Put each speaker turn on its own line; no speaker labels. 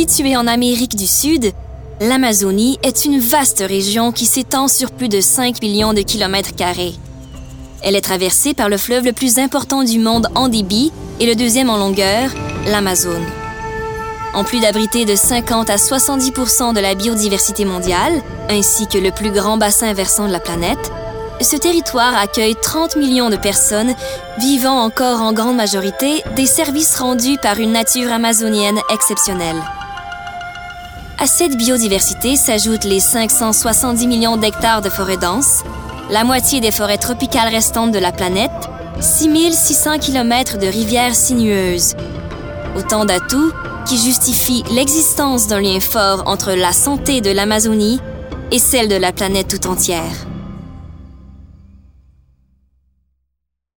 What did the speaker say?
Située en Amérique du Sud, l'Amazonie est une vaste région qui s'étend sur plus de 5 millions de kilomètres carrés. Elle est traversée par le fleuve le plus important du monde en débit et le deuxième en longueur, l'Amazone. En plus d'abriter de 50 à 70% de la biodiversité mondiale, ainsi que le plus grand bassin versant de la planète, ce territoire accueille 30 millions de personnes vivant encore en grande majorité des services rendus par une nature amazonienne exceptionnelle. À cette biodiversité s'ajoutent les 570 millions d'hectares de forêts denses, la moitié des forêts tropicales restantes de la planète, 6600 km de rivières sinueuses. Autant d'atouts qui justifient l'existence d'un lien fort entre la santé de l'Amazonie et celle de la planète tout entière.